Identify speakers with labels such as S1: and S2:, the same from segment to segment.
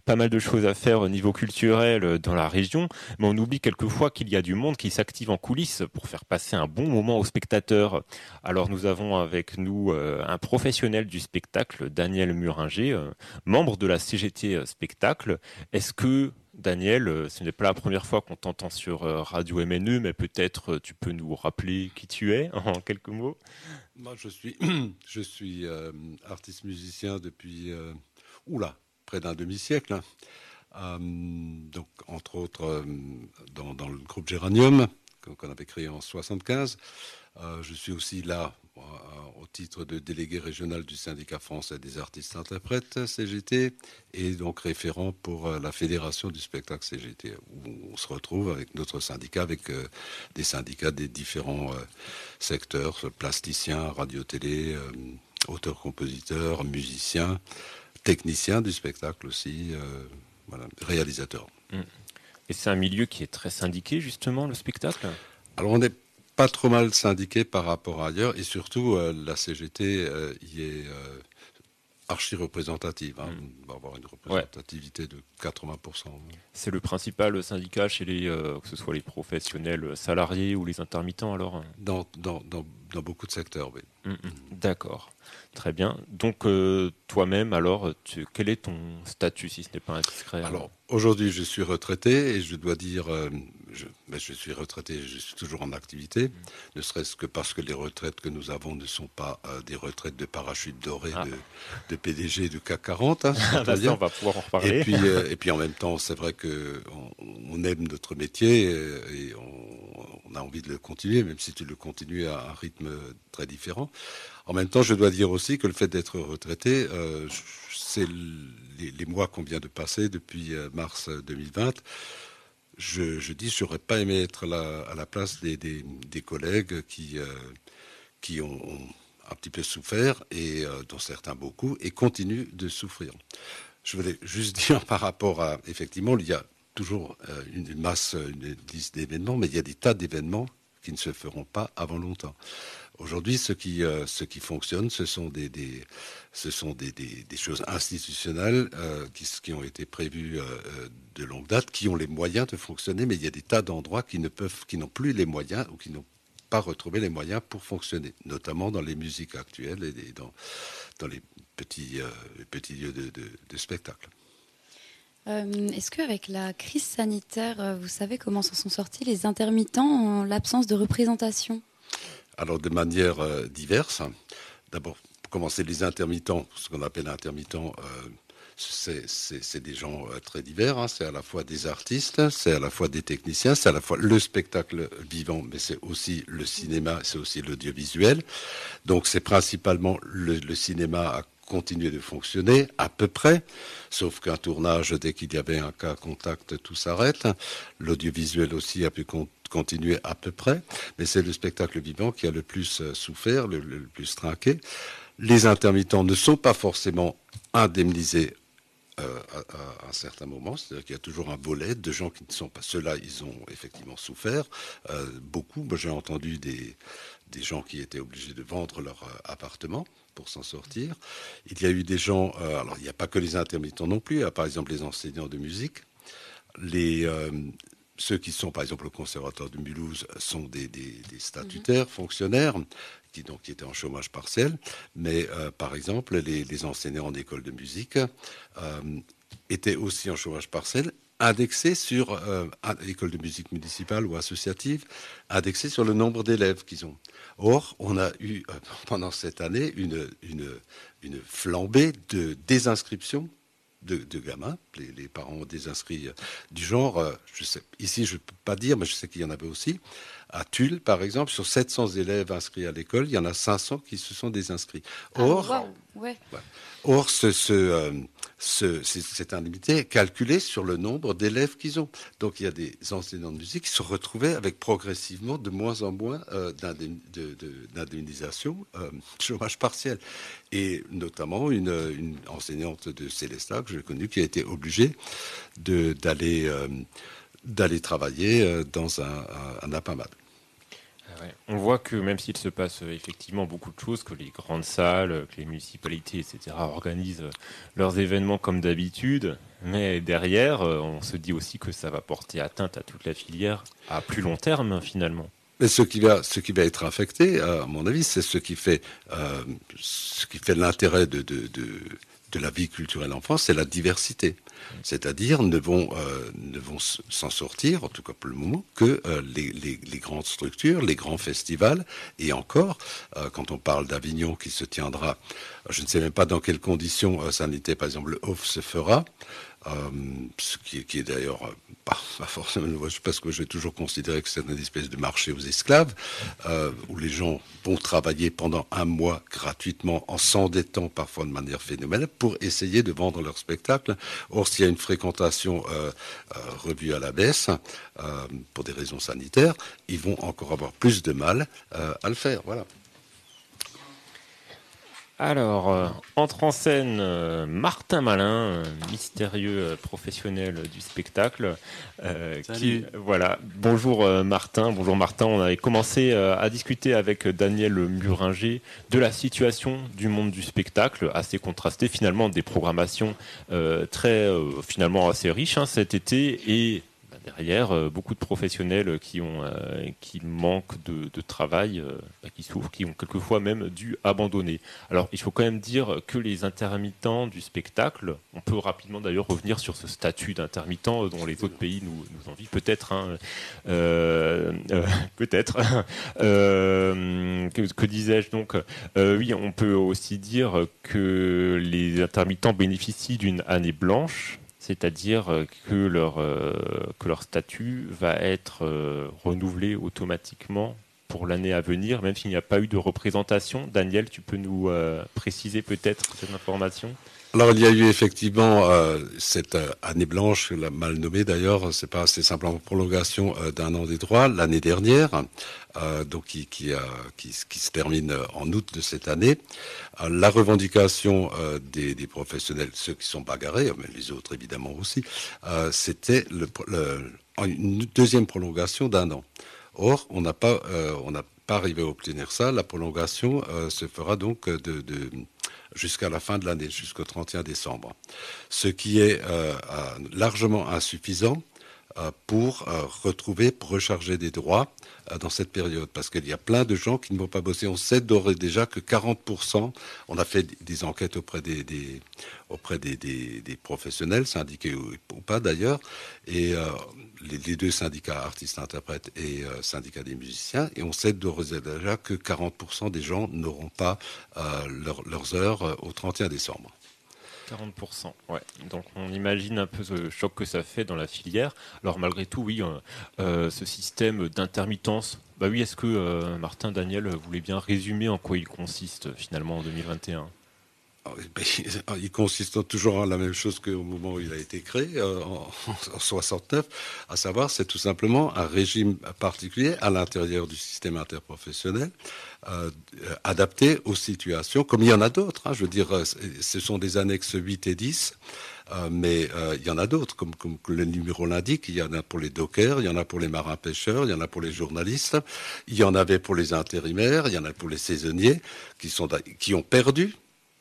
S1: pas mal de choses à faire au niveau culturel dans la région, mais on oublie quelquefois qu'il y a du monde qui s'active en coulisses pour faire passer un bon moment aux spectateurs. Alors nous avons avec nous un professionnel du spectacle, Daniel Muringer, membre de la CGT Spectacle. Est-ce que Daniel, ce n'est pas la première fois qu'on t'entend sur Radio MNE, mais peut-être tu peux nous rappeler qui tu es en quelques mots.
S2: Moi, je suis artiste musicien depuis près d'un demi-siècle, hein. Donc, entre autres, dans le groupe Géranium, qu'on avait créé en 75. Je suis aussi là au titre de délégué régional du syndicat français des artistes interprètes, CGT, et donc référent pour la fédération du spectacle CGT, où on se retrouve avec notre syndicat, avec des syndicats des différents secteurs, plasticiens, radio-télé, auteurs-compositeurs, musiciens, techniciens du spectacle aussi, voilà, réalisateurs.
S1: Et c'est un milieu qui est très syndiqué, justement, le spectacle.
S2: Alors, on n'est pas trop mal syndiqué par rapport à ailleurs, et surtout, la CGT y est archi-représentative. Hein. On va avoir une représentativité de 80%.
S1: C'est le principal syndicat chez que ce soit les professionnels salariés ou les intermittents, alors
S2: Dans beaucoup de secteurs, oui.
S1: D'accord. Très bien. Donc, toi-même, alors, quel est ton statut, si ce n'est pas indiscret?
S2: Alors, aujourd'hui, je suis retraité et je dois dire, je suis retraité, je suis toujours en activité, ne serait-ce que parce que les retraites que nous avons ne sont pas des retraites de parachute doré de PDG de CAC 40. Hein,
S1: ça, on va pouvoir en reparler.
S2: Et puis en même temps, c'est vrai qu'on aime notre métier et on a envie de le continuer, même si tu le continues à un rythme très différent. En même temps, je dois dire aussi que le fait d'être retraité, c'est les mois qu'on vient de passer depuis mars 2020. Je dis, j'aurais pas aimé être à la place des collègues qui ont un petit peu souffert, et dont certains beaucoup, et continuent de souffrir. Je voulais juste dire par rapport à, effectivement, il y a toujours une liste d'événements, mais il y a des tas d'événements qui ne se feront pas avant longtemps. Aujourd'hui, ce qui fonctionne, ce sont des choses institutionnelles qui ont été prévues de longue date, qui ont les moyens de fonctionner, mais il y a des tas d'endroits qui n'ont plus les moyens ou qui n'ont pas retrouvé les moyens pour fonctionner, notamment dans les musiques actuelles et dans les petits lieux de spectacle.
S3: Est-ce qu'avec la crise sanitaire, vous savez comment s'en sont sortis les intermittents en l'absence de représentation ?
S2: Alors, de manière diverse. D'abord, pour commencer, les intermittents, ce qu'on appelle intermittents, c'est des gens très divers. Hein. C'est à la fois des artistes, c'est à la fois des techniciens, c'est à la fois le spectacle vivant, mais c'est aussi le cinéma, c'est aussi l'audiovisuel. Donc, c'est principalement le cinéma a continué de fonctionner à peu près, sauf qu'un tournage, dès qu'il y avait un cas contact, tout s'arrête. L'audiovisuel aussi a pu continuer à peu près, mais c'est le spectacle vivant qui a le plus souffert, le plus trinqué. Les intermittents ne sont pas forcément indemnisés à un certain moment, c'est-à-dire qu'il y a toujours un volet de gens qui ne sont pas... Ceux-là, ils ont effectivement souffert, beaucoup. Moi, j'ai entendu des gens qui étaient obligés de vendre leur appartement pour s'en sortir. Il y a eu des gens... alors, il n'y a pas que les intermittents non plus, il y a par exemple les enseignants de musique, ceux qui sont, par exemple, au Conservatoire de Mulhouse sont des statutaires, fonctionnaires, qui étaient en chômage partiel. Mais, par exemple, les enseignants en école de musique étaient aussi en chômage partiel, indexés sur l'école de musique municipale ou associative, indexés sur le nombre d'élèves qu'ils ont. Or, on a eu, pendant cette année, une flambée de désinscription de gamins. Les parents ont désinscrit du genre, ici je ne peux pas dire, mais je sais qu'il y en avait aussi. À Tulle, par exemple, sur 700 élèves inscrits à l'école, il y en a 500 qui se sont désinscrits. Or, cette indemnité est calculée sur le nombre d'élèves qu'ils ont. Donc, il y a des enseignants de musique qui se retrouvaient avec progressivement de moins en moins d'indemnisation, chômage partiel. Et notamment une enseignante de Célestat que j'ai connue qui a été obligée d'aller travailler dans un APAMAD.
S1: Ouais. On voit que même s'il se passe effectivement beaucoup de choses, que les grandes salles, que les municipalités, etc., organisent leurs événements comme d'habitude, mais derrière, on se dit aussi que ça va porter atteinte à toute la filière à plus long terme finalement.
S2: Mais ce qui va être affecté, à mon avis, c'est ce qui fait l'intérêt de la vie culturelle en France, c'est la diversité. C'est-à-dire ne vont s'en sortir, en tout cas pour le moment, que les grandes structures, les grands festivals, et encore, quand on parle d'Avignon qui se tiendra, je ne sais même pas dans quelles conditions sanitaires, par exemple, le Off se fera. Ce qui est d'ailleurs pas forcément parce que j'ai toujours considéré que c'est une espèce de marché aux esclaves où les gens vont travailler pendant un mois gratuitement en s'endettant parfois de manière phénoménale pour essayer de vendre leur spectacle. Or, s'il y a une fréquentation revue à la baisse pour des raisons sanitaires, ils vont encore avoir plus de mal à le faire. Voilà.
S1: Alors, entre en scène Martin Malin, mystérieux professionnel du spectacle. Voilà. Bonjour Martin. Bonjour Martin. On avait commencé à discuter avec Daniel Muringer de la situation du monde du spectacle, assez contrastée, finalement des programmations finalement assez riches cet été et derrière, beaucoup de professionnels qui manquent de travail, qui souffrent, qui ont quelquefois même dû abandonner. Alors, il faut quand même dire que les intermittents du spectacle, on peut rapidement d'ailleurs revenir sur ce statut d'intermittent dont les autres pays nous envient peut-être, peut-être. Que disais-je donc oui, on peut aussi dire que les intermittents bénéficient d'une année blanche. C'est-à-dire que leur statut va être renouvelé automatiquement pour l'année à venir, même s'il n'y a pas eu de représentation. Daniel, tu peux nous préciser peut-être cette information ?
S2: Alors, il y a eu effectivement cette année blanche, mal nommée d'ailleurs, c'est simplement prolongation d'un an des droits l'année dernière, donc qui se termine en août de cette année. La revendication des professionnels, ceux qui sont bagarrés, mais les autres évidemment aussi, c'était une deuxième prolongation d'un an. Or, on n'a pas arrivé à obtenir ça. La prolongation se fera donc jusqu'à la fin de l'année, jusqu'au 31 décembre. Ce qui est largement insuffisant pour recharger des droits dans cette période. Parce qu'il y a plein de gens qui ne vont pas bosser. On sait d'ores et déjà que 40%, on a fait des enquêtes auprès des professionnels, syndiqués ou pas d'ailleurs, et les deux syndicats artistes-interprètes et syndicats des musiciens, et on sait d'ores et déjà que 40% des gens n'auront pas leurs heures au 31 décembre.
S1: 40%, ouais. Donc on imagine un peu ce choc que ça fait dans la filière. Alors malgré tout, oui, ce système d'intermittence, bah oui, est-ce que Martin, Daniel voulait bien résumer en quoi il consiste finalement en 2021 ?
S2: Il consiste toujours en la même chose qu'au moment où il a été créé, en 69, à savoir, c'est tout simplement un régime particulier à l'intérieur du système interprofessionnel, adapté aux situations, comme il y en a d'autres. Je veux dire, ce sont des annexes 8 et 10, mais il y en a d'autres, comme le numéro l'indique. Il y en a pour les dockers, il y en a pour les marins-pêcheurs, il y en a pour les journalistes, il y en avait pour les intérimaires, il y en a pour les saisonniers, qui ont perdu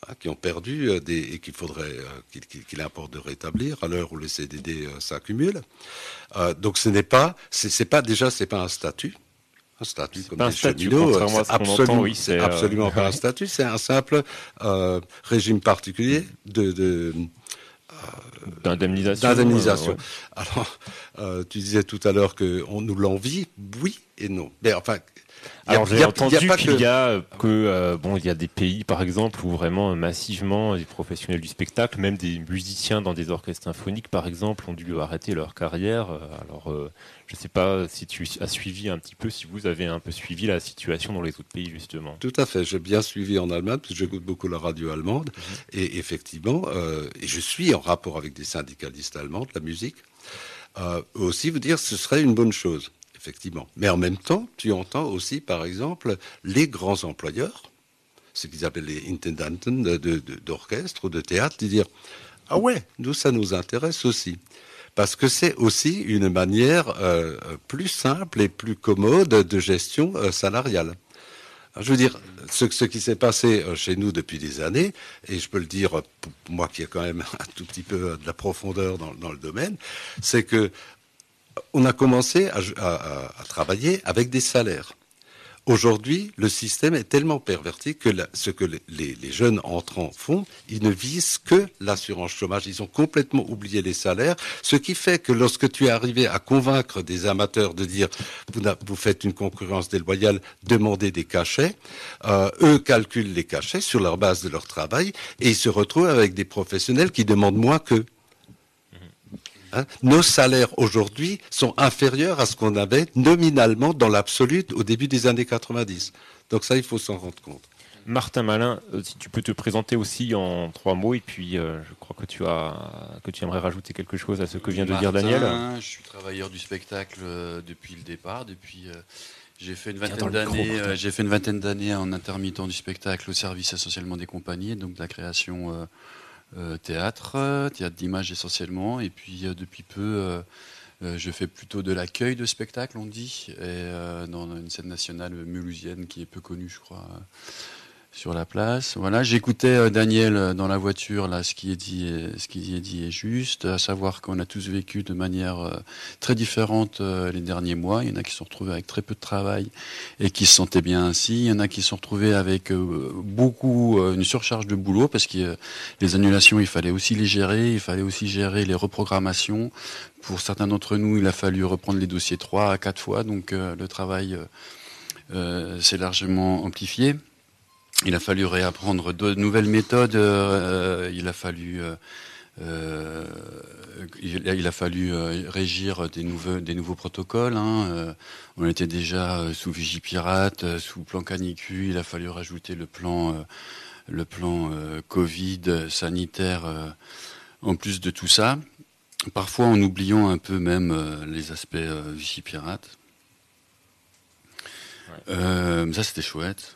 S2: et qu'il importe de rétablir à l'heure où les CDD s'accumulent. Donc c'est pas un statut. Un statut comme des cheminots, c'est absolument pas un statut, c'est un simple régime particulier d'indemnisation. Ouais. Alors, tu disais tout à l'heure qu'on nous l'envie, oui et non. Mais enfin.
S1: Alors j'ai entendu qu'il y a des pays par exemple où vraiment massivement des professionnels du spectacle, même des musiciens dans des orchestres symphoniques par exemple, ont dû arrêter leur carrière. Alors je ne sais pas si tu as suivi un petit peu, si vous avez un peu suivi la situation dans les autres pays justement.
S2: Tout à fait, j'ai bien suivi en Allemagne parce que j'écoute beaucoup la radio allemande et effectivement, et je suis en rapport avec des syndicalistes allemands de la musique. Aussi vous dire ce serait une bonne chose. Effectivement. Mais en même temps, tu entends aussi, par exemple, les grands employeurs, ce qu'ils appellent les Intendanten d'orchestre ou de théâtre, dire « Ah ouais, nous, ça nous intéresse aussi ». parce que c'est aussi une manière plus simple et plus commode de gestion salariale. Je veux dire, ce qui s'est passé chez nous depuis des années, et je peux le dire pour moi qui ai quand même un tout petit peu de la profondeur dans le domaine, c'est que on a commencé à travailler avec des salaires. Aujourd'hui, le système est tellement perverti que ce que les jeunes entrants font, ils ne visent que l'assurance chômage. Ils ont complètement oublié les salaires, ce qui fait que lorsque tu es arrivé à convaincre des amateurs de dire vous faites une concurrence déloyale, demandez des cachets, eux calculent les cachets sur leur base de leur travail et ils se retrouvent avec des professionnels qui demandent moins qu'eux. Nos salaires aujourd'hui sont inférieurs à ce qu'on avait nominalement dans l'absolu au début des années 90. Donc ça, il faut s'en rendre compte.
S1: Martin Malin, si tu peux te présenter aussi en 3 mots, et puis je crois que tu aimerais rajouter quelque chose à ce que vient de dire Daniel.
S4: Je suis travailleur du spectacle depuis le départ. J'ai fait une vingtaine d'années en intermittent du spectacle au service essentiellement des compagnies, donc de la création théâtre d'image essentiellement, et puis depuis peu je fais plutôt de l'accueil de spectacle, on dit, et dans une scène nationale mulhousienne qui est peu connue, je crois, sur la place. Voilà, j'écoutais Daniel dans la voiture, là, ce qui est dit est juste, à savoir qu'on a tous vécu de manière très différente les derniers mois. Il y en a qui se sont retrouvés avec très peu de travail et qui se sentaient bien ainsi. Il y en a qui se sont retrouvés avec une surcharge de boulot parce que les annulations, il fallait aussi les gérer, il fallait aussi gérer les reprogrammations. Pour certains d'entre nous, il a fallu reprendre les dossiers 3 à 4 fois, donc le travail s'est largement amplifié. Il a fallu réapprendre de nouvelles méthodes. Il a fallu régir des nouveaux protocoles. On était déjà sous Vigipirate, sous plan canicule. Il a fallu rajouter le plan Covid sanitaire en plus de tout ça. Parfois en oubliant un peu même les aspects Vigipirate. Ouais. Ça c'était chouette.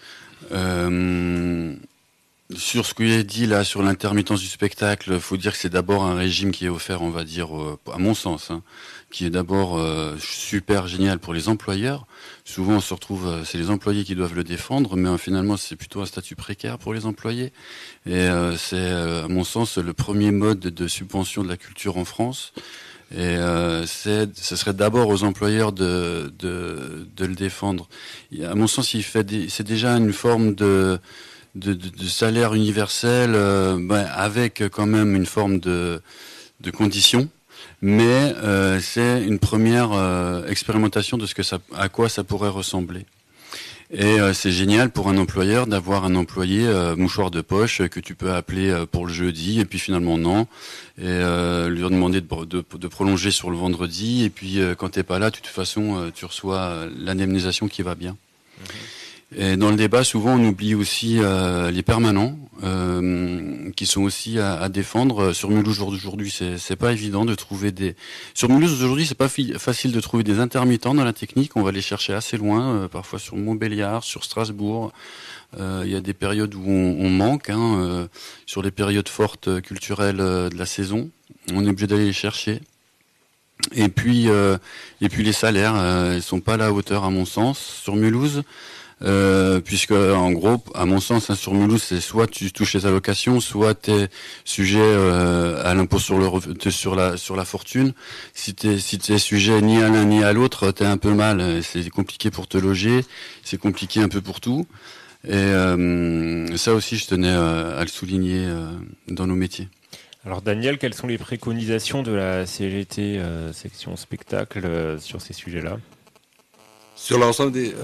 S4: Sur ce que j'ai dit là sur l'intermittence du spectacle, faut dire que c'est d'abord un régime qui est offert, on va dire, à mon sens, qui est d'abord super génial pour les employeurs. Souvent on se retrouve, c'est les employés qui doivent le défendre, mais finalement c'est plutôt un statut précaire pour les employés. Et c'est à mon sens le premier mode de subvention de la culture en France. Et ce serait d'abord aux employeurs de le défendre. À mon sens, c'est déjà une forme de salaire universel, avec quand même une forme de conditions. Mais c'est une première expérimentation de à quoi ça pourrait ressembler. Et c'est génial pour un employeur d'avoir un employé mouchoir de poche que tu peux appeler pour le jeudi et puis finalement non, et lui demander de prolonger sur le vendredi, et puis quand t'es pas là, de toute façon tu reçois l'indemnisation qui va bien. Et dans le débat, souvent on oublie aussi les permanents qui sont aussi à défendre. Sur Mulhouse aujourd'hui, c'est pas évident de trouver Sur Mulhouse aujourd'hui, c'est pas facile de trouver des intermittents dans la technique. On va les chercher assez loin, parfois sur Montbéliard, sur Strasbourg. Il y a des périodes où on manque, sur les périodes fortes culturelles de la saison. On est obligé d'aller les chercher. Et puis les salaires, ils sont pas à la hauteur à mon sens sur Mulhouse. Puisque en gros, à mon sens, sur Mulhouse, c'est soit tu touches les allocations, soit t'es sujet à l'impôt sur la fortune. Si t'es sujet ni à l'un ni à l'autre, t'es un peu mal. C'est compliqué pour te loger, c'est compliqué un peu pour tout. Et ça aussi, je tenais à le souligner dans nos métiers.
S1: Alors Daniel, quelles sont les préconisations de la CGT section spectacle sur ces sujets-là ?
S2: Sur l'ensemble des...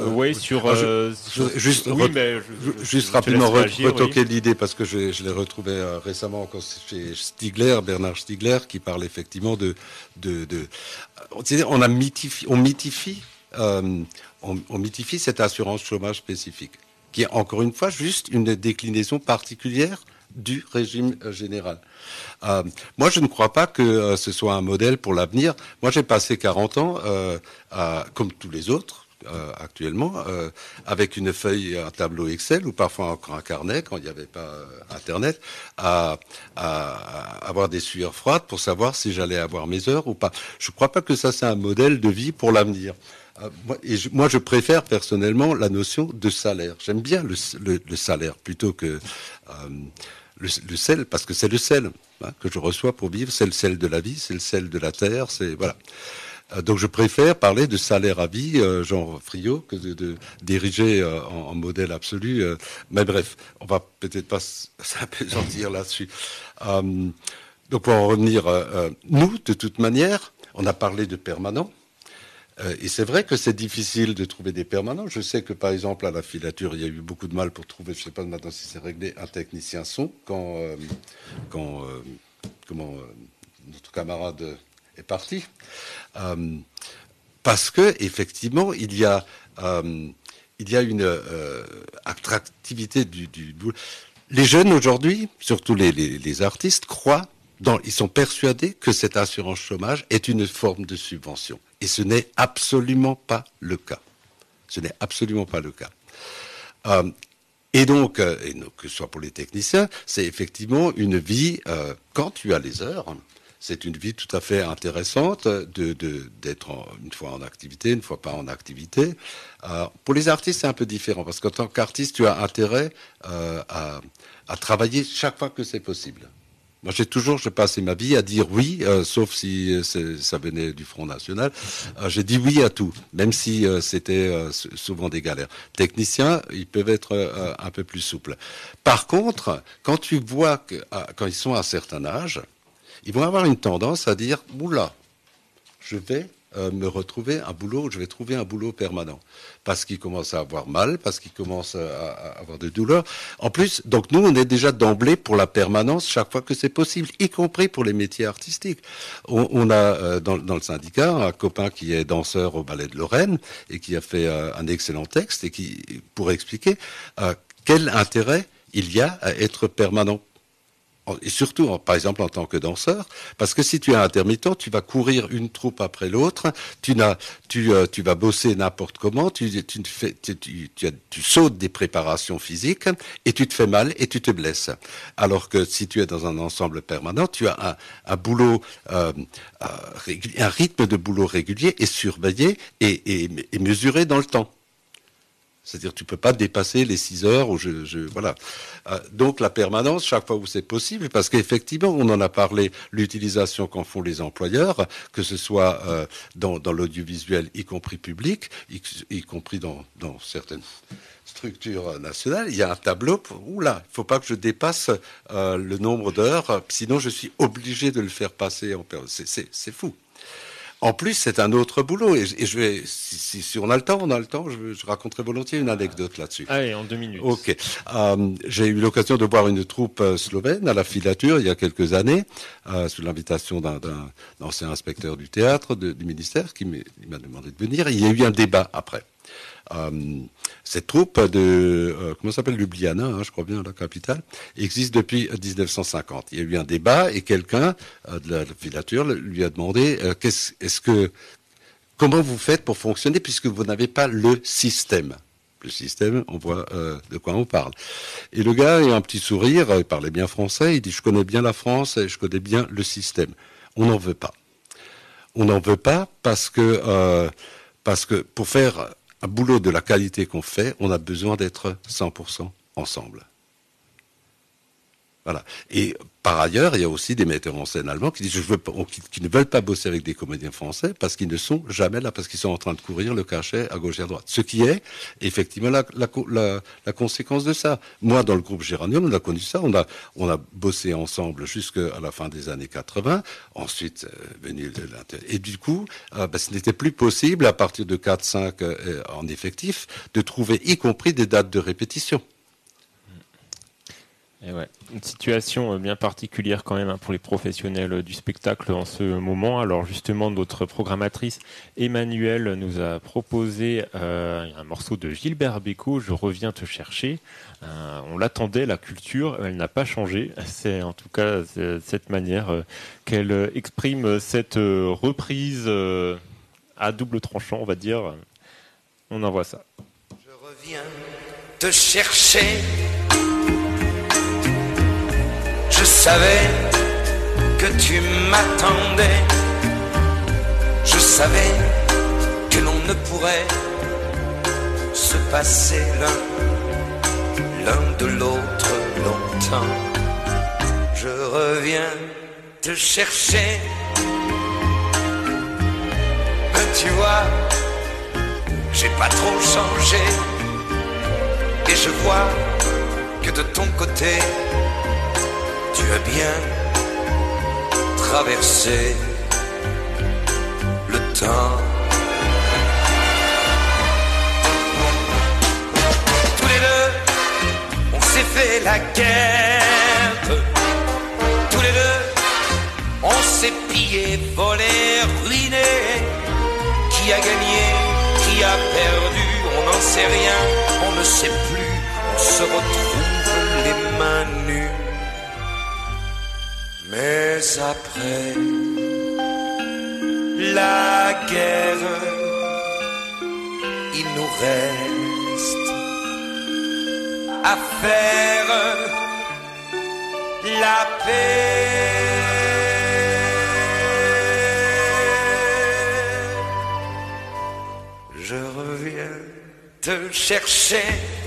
S2: Juste rapidement retoquer l'idée, parce que je l'ai retrouvé récemment encore chez Bernard Stiegler, qui parle effectivement on mythifie cette assurance chômage spécifique, qui est encore une fois juste une déclinaison particulière du régime général. Moi, je ne crois pas que ce soit un modèle pour l'avenir. Moi, j'ai passé 40 ans, comme tous les autres, actuellement, avec une feuille, un tableau Excel ou parfois encore un carnet quand il n'y avait pas Internet, à avoir des sueurs froides pour savoir si j'allais avoir mes heures ou pas. Je ne crois pas que ça c'est un modèle de vie pour l'avenir. Moi, je préfère personnellement la notion de salaire. J'aime bien le salaire plutôt que le sel, parce que c'est le sel que je reçois pour vivre. C'est le sel de la vie, c'est le sel de la terre. C'est voilà. Donc, je préfère parler de salaire à vie, genre Friot, que de diriger en modèle absolu. Mais bref, on va peut-être pas s'appesantir là-dessus. Donc, pour en revenir, nous, de toute manière, on a parlé de permanent. Et c'est vrai que c'est difficile de trouver des permanents. Je sais que, par exemple, à la filature, il y a eu beaucoup de mal pour trouver, je ne sais pas maintenant si c'est réglé, un technicien son quand notre camarade est parti. Parce que, effectivement, il y a une attractivité du boulot. Les jeunes aujourd'hui, surtout les artistes, ils sont persuadés que cette assurance chômage est une forme de subvention. Et ce n'est absolument pas le cas. Ce n'est absolument pas le cas. Et donc, que ce soit pour les techniciens, c'est effectivement une vie, quand tu as les heures, c'est une vie tout à fait intéressante d'être une fois en activité, une fois pas en activité. Pour les artistes, c'est un peu différent, parce qu'en tant qu'artiste, tu as intérêt à travailler chaque fois que c'est possible. Moi, je passais ma vie à dire oui, sauf si ça venait du Front National. J'ai dit oui à tout, même si c'était souvent des galères. Techniciens, ils peuvent être un peu plus souples. Par contre, quand tu vois que quand ils sont à un certain âge, ils vont avoir une tendance à dire « Oula, je vais me retrouver un boulot, je vais trouver un boulot permanent. » Parce qu'ils commencent à avoir mal, parce qu'ils commencent à avoir de douleurs. En plus, donc nous, on est déjà d'emblée pour la permanence chaque fois que c'est possible, y compris pour les métiers artistiques. On a dans le syndicat un copain qui est danseur au Ballet de Lorraine et qui a fait un excellent texte et qui pour expliquer quel intérêt il y a à être permanent. Et surtout, par exemple, en tant que danseur, parce que si tu es intermittent, tu vas courir une troupe après l'autre, tu vas bosser n'importe comment, tu sautes des préparations physiques et tu te fais mal et tu te blesses. Alors que si tu es dans un ensemble permanent, tu as un boulot, un rythme de boulot régulier et surveillé et mesuré dans le temps. C'est-à-dire, tu peux pas dépasser les 6 heures où voilà. Donc, la permanence, chaque fois où c'est possible, parce qu'effectivement, on en a parlé, l'utilisation qu'en font les employeurs, que ce soit dans l'audiovisuel, y compris public, y compris dans certaines structures nationales, il y a un tableau, oula, il faut pas que je dépasse le nombre d'heures, sinon je suis obligé de le faire passer en permanence. C'est fou. En plus, c'est un autre boulot. Et je vais, si on a le temps, je raconterai volontiers une anecdote là-dessus.
S1: Allez, en 2 minutes.
S2: Ok. J'ai eu l'occasion de voir une troupe slovène à la filature il y a quelques années, sous l'invitation d'un ancien inspecteur du théâtre du ministère qui m'a demandé de venir. Et il y a eu un débat après. Cette troupe comment s'appelle, Ljubljana, je crois bien, la capitale, existe depuis 1950. Il y a eu un débat et quelqu'un de la filature lui a demandé comment vous faites pour fonctionner puisque vous n'avez pas le système. Le système, on voit de quoi on parle. Et le gars, il a un petit sourire, il parlait bien français, il dit « Je connais bien la France et je connais bien le système. » On n'en veut pas. On n'en veut pas parce que pour faire un boulot de la qualité qu'on fait, on a besoin d'être 100% ensemble. Voilà. Et par ailleurs, il y a aussi des metteurs en scène allemands qui disent qui ne veulent pas bosser avec des comédiens français parce qu'ils ne sont jamais là, parce qu'ils sont en train de courir le cachet à gauche et à droite. Ce qui est effectivement la conséquence de ça. Moi, dans le groupe Géranium, on a connu ça. On a bossé ensemble jusqu'à la fin des années 80. Ensuite, venu et du coup, ce n'était plus possible à partir de 4-5 en effectif de trouver, y compris des dates de répétition.
S1: Et ouais, une situation bien particulière quand même pour les professionnels du spectacle en ce moment. Alors justement, notre programmatrice Emmanuelle nous a proposé un morceau de Gilbert Bécaud, Je reviens te chercher. On l'attendait, la culture, elle n'a pas changé. C'est en tout cas cette manière qu'elle exprime cette reprise à double tranchant, on va dire. On envoie ça.
S5: Je reviens te chercher. Je savais que tu m'attendais. Je savais que l'on ne pourrait se passer l'un de l'autre longtemps. Je reviens te chercher. Mais tu vois, j'ai pas trop changé. Et je vois que de ton côté, tu as bien traversé le temps. Tous les deux, on s'est fait la guerre. Tous les deux, on s'est pillé, volé, ruiné. Qui a gagné, qui a perdu, on n'en sait rien, on ne sait plus. On se retrouve les mains nues. Mais après la guerre, il nous reste à faire la paix. Je reviens te chercher,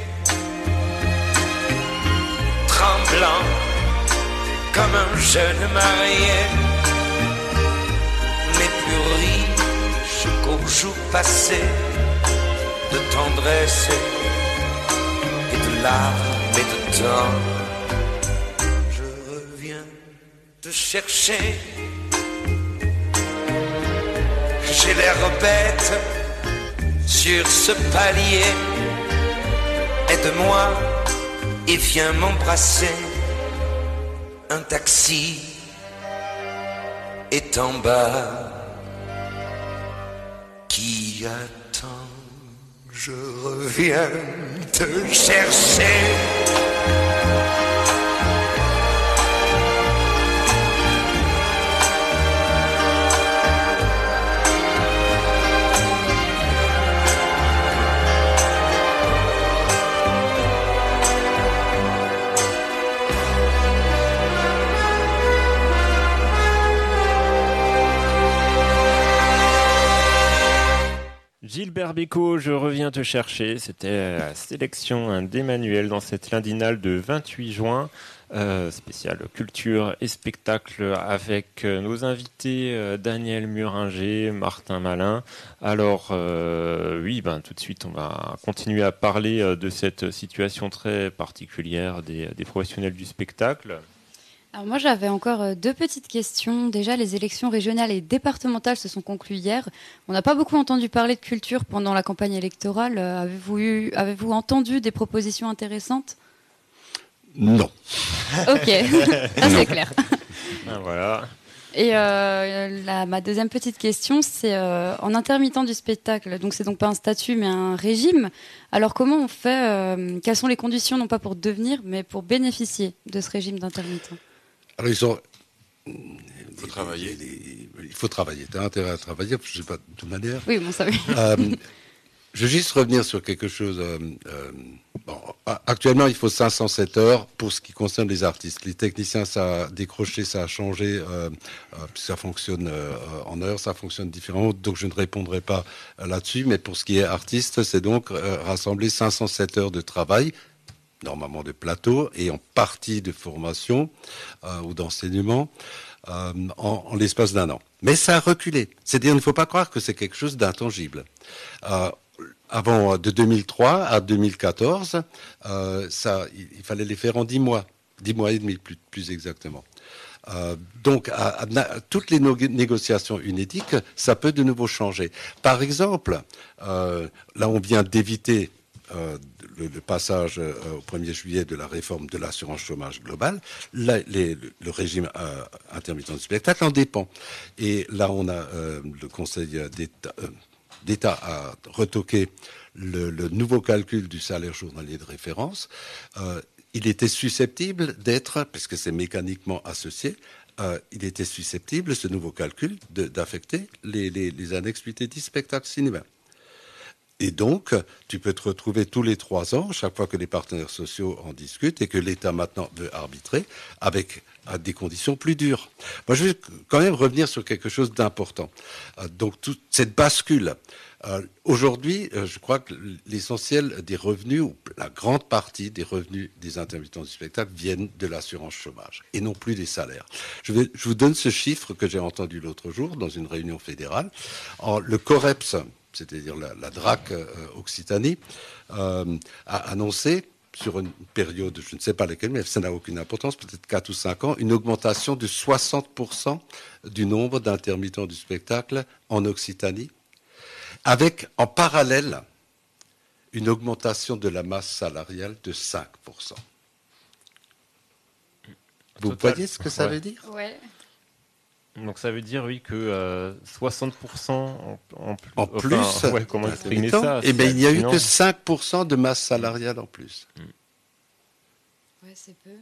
S5: tremblant comme un jeune marié, mais plus riche qu'au jour passé, de tendresse et de larmes et de temps. Je reviens te chercher. J'ai l'air bête sur ce palier. Aide-moi et viens m'embrasser. Un taxi est en bas qui attend. Je reviens te chercher.
S1: Gilbert Bécaud, je reviens te chercher. C'était la sélection d'Emmanuel dans cette lindinale de 28 juin, spéciale culture et spectacle avec nos invités Daniel Muringer, Martin Malin. Alors oui, tout de suite on va continuer à parler de cette situation très particulière des professionnels du spectacle.
S3: Alors moi j'avais encore deux petites questions. Déjà, les élections régionales et départementales se sont conclues hier. On n'a pas beaucoup entendu parler de culture pendant la campagne électorale. Avez-vous entendu des propositions intéressantes ?
S2: Non.
S3: Ok, ça c'est clair.
S1: Voilà.
S3: Et ma deuxième petite question, c'est en intermittent du spectacle. Donc c'est donc pas un statut mais un régime. Alors comment on fait quelles sont les conditions, non pas pour devenir, mais pour bénéficier de ce régime d'intermittent ?
S2: Alors,
S4: Il faut travailler.
S2: Il faut travailler. Tu as intérêt à travailler, je ne sais pas, de toute manière.
S3: Oui, bon, ça oui.
S2: Je veux juste revenir sur quelque chose. Actuellement, il faut 507 heures pour ce qui concerne les artistes. Les techniciens, ça a décroché, ça a changé. Ça fonctionne en heures, ça fonctionne différemment. Donc, je ne répondrai pas là-dessus. Mais pour ce qui est artiste, c'est donc rassembler 507 heures de travail, normalement de plateau, et en partie de formation ou d'enseignement en l'espace d'un an. Mais ça a reculé. C'est-à-dire, il ne faut pas croire que c'est quelque chose d'intangible. Avant, de 2003 à 2014, il fallait les faire en 10 mois. 10 mois et demi, plus exactement. Donc, à toutes les négociations UNEDIC, ça peut de nouveau changer. Par exemple, là, on vient d'éviter le passage au 1er juillet de la réforme de l'assurance chômage globale. Le régime intermittent du spectacle en dépend. Et là, on a le Conseil d'État a retoqué le nouveau calcul du salaire journalier de référence. Il était susceptible d'être, parce que c'est mécaniquement associé, il était susceptible, ce nouveau calcul, d'affecter les annexes 8 et 10 spectacles cinéma. Et donc, tu peux te retrouver tous les 3 ans, chaque fois que les partenaires sociaux en discutent et que l'État maintenant veut arbitrer, avec à des conditions plus dures. Moi, je vais quand même revenir sur quelque chose d'important. Donc, toute cette bascule. Aujourd'hui, je crois que l'essentiel des revenus, ou la grande partie des revenus des intermittents du spectacle viennent de l'assurance chômage et non plus des salaires. Je vous donne ce chiffre que j'ai entendu l'autre jour dans une réunion fédérale. Le COREPS, c'est-à-dire la DRAC Occitanie, a annoncé sur une période, je ne sais pas laquelle, mais ça n'a aucune importance, peut-être 4 ou 5 ans, une augmentation de 60% du nombre d'intermittents du spectacle en Occitanie, avec en parallèle une augmentation de la masse salariale de 5%. Vous voyez ce que ça veut dire ?
S3: Ouais.
S1: Donc ça veut dire, oui, que 60%
S2: en plus,
S1: ouais, comment exprimer ça ?
S2: Eh bien, il n'y a eu que 5% de masse salariale en plus.
S3: Ouais, c'est peu.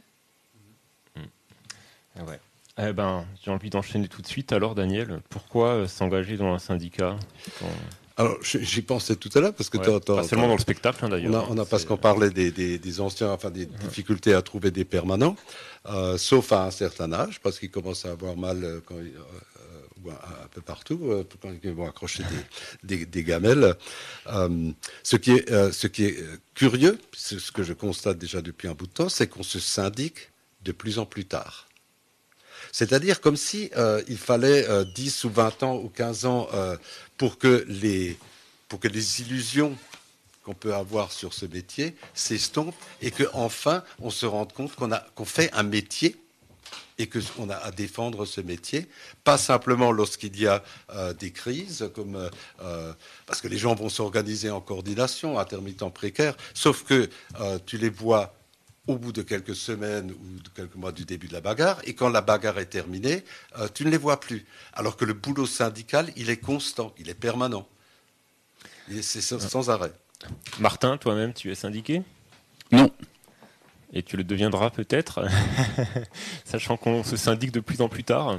S1: Ouais. Eh ben, j'ai envie d'enchaîner tout de suite. Alors, Daniel, pourquoi s'engager dans un syndicat
S2: Alors, j'y pensais tout à l'heure, parce que
S1: pas seulement dans le spectacle, hein, d'ailleurs.
S2: Parce qu'on parlait des anciens, enfin des difficultés à trouver des permanents, sauf à un certain âge, parce qu'ils commencent à avoir mal quand un peu partout, quand ils vont accrocher des gamelles. Ce qui est curieux, c'est ce que je constate déjà depuis un bout de temps, c'est qu'on se syndique de plus en plus tard. C'est-à-dire comme si il fallait 10 ou 20 ans ou 15 ans pour que les illusions qu'on peut avoir sur ce métier s'estompent et qu'enfin on se rende compte qu'on fait un métier et qu'on a à défendre ce métier, pas simplement lorsqu'il y a des crises, parce que les gens vont s'organiser en coordination, intermittents précaires, sauf que tu les vois au bout de quelques semaines ou de quelques mois du début de la bagarre, et quand la bagarre est terminée, tu ne les vois plus. Alors que le boulot syndical, il est constant, il est permanent. C'est sans arrêt.
S1: Martin, toi-même, tu es syndiqué ?
S4: Non.
S1: Et tu le deviendras peut-être, sachant qu'on se syndique de plus en plus tard.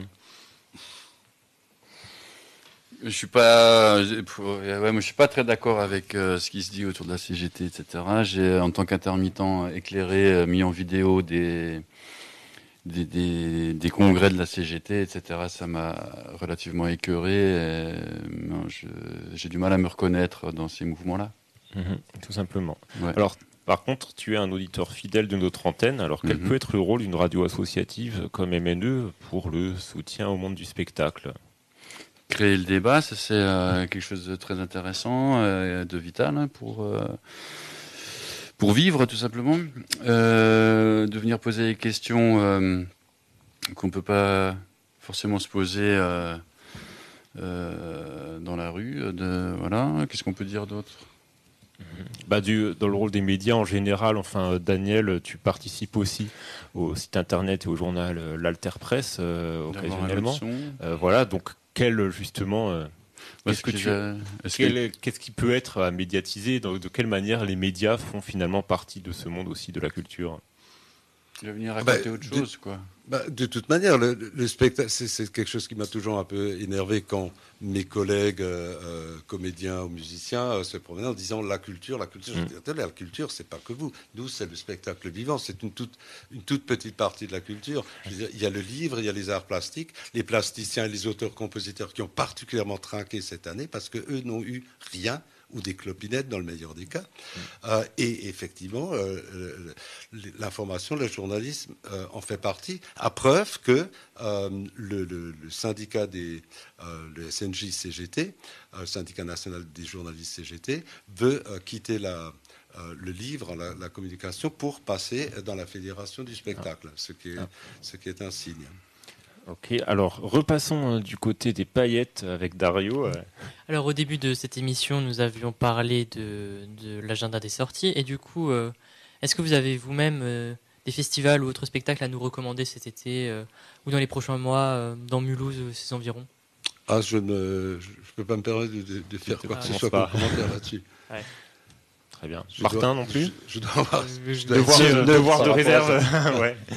S4: Je suis pas, moi je suis pas très d'accord avec ce qui se dit autour de la CGT, etc. J'ai, en tant qu'intermittent éclairé, mis en vidéo des congrès de la CGT, etc. Ça m'a relativement écœuré. J'ai du mal à me reconnaître dans ces mouvements-là.
S1: Tout simplement.
S4: Ouais.
S1: Alors, par contre, tu es un auditeur fidèle de notre antenne. Alors, quel peut être le rôle d'une radio associative comme MNE pour le soutien au monde du spectacle ?
S4: Créer le débat, ça c'est quelque chose de très intéressant, de vital pour vivre tout simplement. De venir poser des questions qu'on peut pas forcément se poser dans la rue. Voilà. Qu'est-ce qu'on peut dire d'autre ?
S1: Dans le rôle des médias en général, enfin Daniel, tu participes aussi au site internet et au journal l'Alter Presse occasionnellement. Voilà, donc qu'est-ce qui peut être à médiatiser, de quelle manière les médias font finalement partie de ce monde aussi de la culture ?
S4: Il va venir raconter autre chose, quoi.
S2: De toute manière, le spectacle, c'est quelque chose qui m'a toujours un peu énervé quand mes collègues comédiens ou musiciens se promenaient en disant la culture. La culture, c'est pas que vous. Nous, c'est le spectacle vivant. C'est une toute petite partie de la culture. Je veux dire, il y a le livre, il y a les arts plastiques, les plasticiens et les auteurs-compositeurs qui ont particulièrement trinqué cette année parce que eux n'ont eu rien, ou des clopinettes dans le meilleur des cas. Et effectivement, l'information, le journalisme en fait partie, à preuve que le syndicat le SNJ-CGT, le syndicat national des journalistes CGT, veut quitter le livre, la communication, pour passer dans la fédération du spectacle, ce qui est un signe.
S1: Ok, alors repassons du côté des paillettes avec Dario.
S6: Alors au début de cette émission, nous avions parlé de l'agenda des sorties et du coup, est-ce que vous avez vous-même des festivals ou autres spectacles à nous recommander cet été ou dans les prochains mois dans Mulhouse ou ses environs ?
S2: Je ne peux pas me permettre de faire quoi que ce soit comme commentaire là-dessus.
S6: Ouais.
S1: Très bien. Martin non plus ?
S2: Je dois avoir
S1: devoir de réserve. Ouais.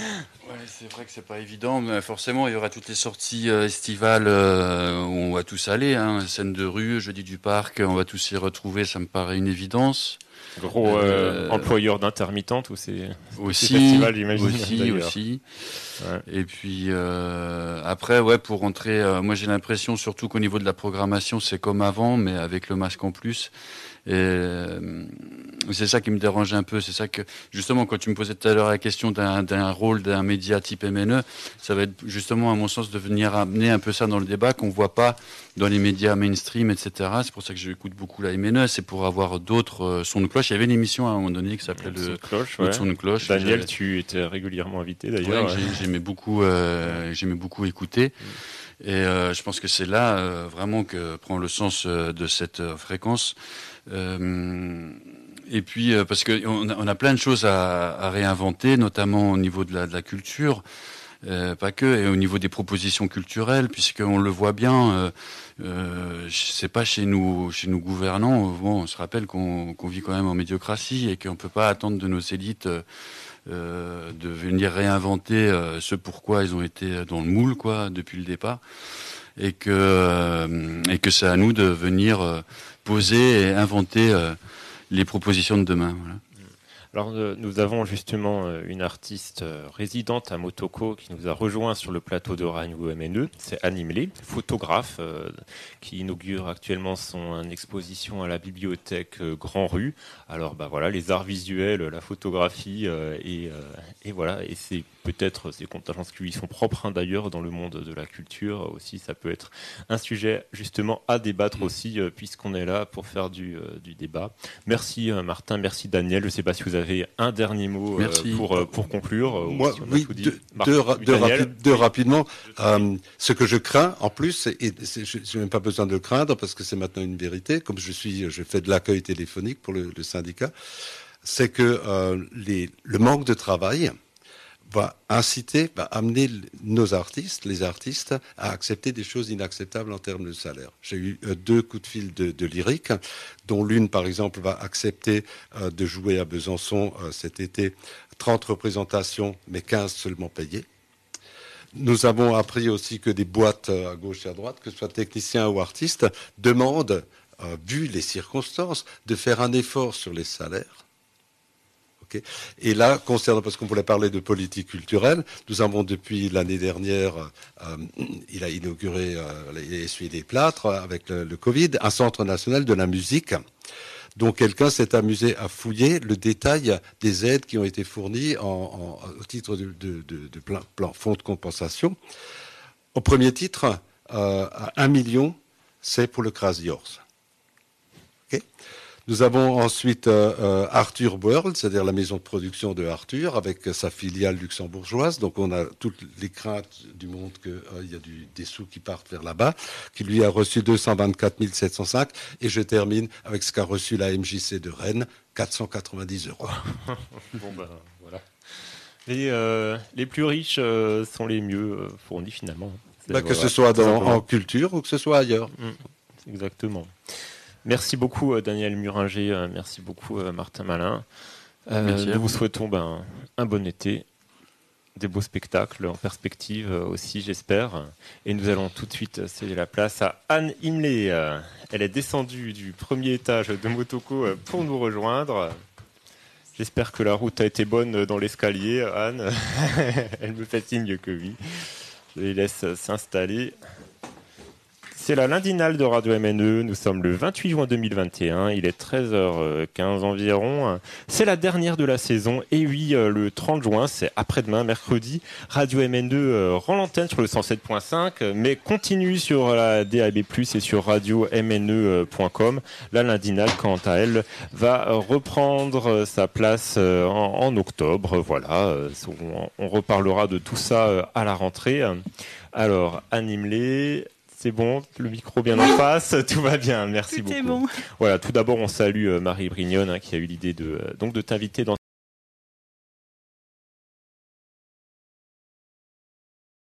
S4: Ouais, c'est vrai que c'est pas évident, mais forcément il y aura toutes les sorties estivales où on va tous aller, hein. Scène de rue, jeudi du parc, on va tous y retrouver, ça me paraît une évidence.
S1: Gros employeur d'intermittents, tous ces
S4: Aussi,
S1: festivals, j'imagine.
S4: aussi.
S1: Ouais.
S4: Et puis après, ouais, pour rentrer, moi j'ai l'impression surtout qu'au niveau de la programmation, c'est comme avant, mais avec le masque en plus. Et c'est ça qui me dérange un peu. C'est ça que, justement, quand tu me posais tout à l'heure la question d'un rôle d'un média type MNE, ça va être justement, à mon sens, de venir amener un peu ça dans le débat qu'on voit pas dans les médias mainstream, etc. C'est pour ça que j'écoute beaucoup la MNE. C'est pour avoir d'autres sons de cloche. Il y avait une émission à un moment donné qui s'appelait le son de cloche.
S1: Daniel, tu étais régulièrement invité d'ailleurs.
S4: Ouais, j'aimais beaucoup écouter. Et je pense que c'est là vraiment que prend le sens de cette fréquence. Et puis parce que on a plein de choses à réinventer, notamment au niveau de la culture, pas que, et au niveau des propositions culturelles, puisqu'on le voit bien. C'est pas chez nous gouvernants. Bon, on se rappelle qu'on vit quand même en médiocratie et qu'on peut pas attendre de nos élites de venir réinventer ce pourquoi ils ont été dans le moule, quoi, depuis le départ, et que c'est à nous de venir poser et inventer les propositions de demain. Voilà.
S1: Alors nous avons justement une artiste résidente à Motoko qui nous a rejoint sur le plateau de Radio MNE, c'est Anne Imlé, photographe qui inaugure actuellement son exposition à la bibliothèque Grand Rue. Alors voilà, les arts visuels, la photographie et voilà, et c'est peut-être ces contingences qui lui sont propres, hein, d'ailleurs dans le monde de la culture aussi, ça peut être un sujet justement à débattre aussi puisqu'on est là pour faire du débat. Merci Martin, merci Daniel. Je ne sais pas si vous avez un dernier mot pour conclure.
S2: Moi, si oui, deux rapidement. Ce que je crains, en plus, et je n'ai même pas besoin de le craindre parce que c'est maintenant une vérité, comme je fais de l'accueil téléphonique pour le syndicat, c'est que le manque de travail va amener les artistes, à accepter des choses inacceptables en termes de salaire. J'ai eu 2 coups de fil de lyrique, dont l'une, par exemple, va accepter de jouer à Besançon cet été 30 représentations, mais 15 seulement payées. Nous avons appris aussi que des boîtes à gauche et à droite, que ce soit techniciens ou artistes, demandent, vu les circonstances, de faire un effort sur les salaires. Okay. Et là, parce qu'on voulait parler de politique culturelle, nous avons depuis l'année dernière, il a inauguré, il a essuyé des plâtres avec le Covid, un centre national de la musique. Donc quelqu'un s'est amusé à fouiller le détail des aides qui ont été fournies au titre de plan fonds de compensation. Au premier titre, à 1 million, c'est pour le Krasjors. Okay. Nous avons ensuite Arthur World, c'est-à-dire la maison de production de Arthur, avec sa filiale luxembourgeoise. Donc on a toutes les craintes du monde qu'il y a des sous qui partent vers là-bas, qui lui a reçu 224 705. Et je termine avec ce qu'a reçu la MJC de Rennes, 490 €.
S1: Bon ben voilà. Les plus riches sont les mieux fournis finalement.
S2: Que ce soit en culture ou que ce soit ailleurs.
S1: Exactement. Merci beaucoup Daniel Muringer, merci beaucoup Martin Malin. Nous vous souhaitons un bon été, des beaux spectacles en perspective aussi, j'espère. Et nous allons tout de suite céder la place à Anne Imlé. Elle est descendue du premier étage de Motoko pour nous rejoindre. J'espère que la route a été bonne dans l'escalier, Anne. Elle me fait signe que oui. Je les laisse s'installer. C'est la lundinale de Radio MNE, nous sommes le 28 juin 2021, il est 13h15 environ, c'est la dernière de la saison, et oui, le 30 juin, c'est après-demain, mercredi, Radio MNE rend l'antenne sur le 107.5, mais continue sur la DAB+, et sur radio-mne.com. La lundinale, quant à elle, va reprendre sa place en octobre, voilà, on reparlera de tout ça à la rentrée. Alors, Anne Imlé... C'est bon, le micro bien en face, tout va bien, merci beaucoup.
S7: Bon.
S1: Voilà, tout d'abord on salue Marie Brignone qui a eu l'idée de t'inviter dans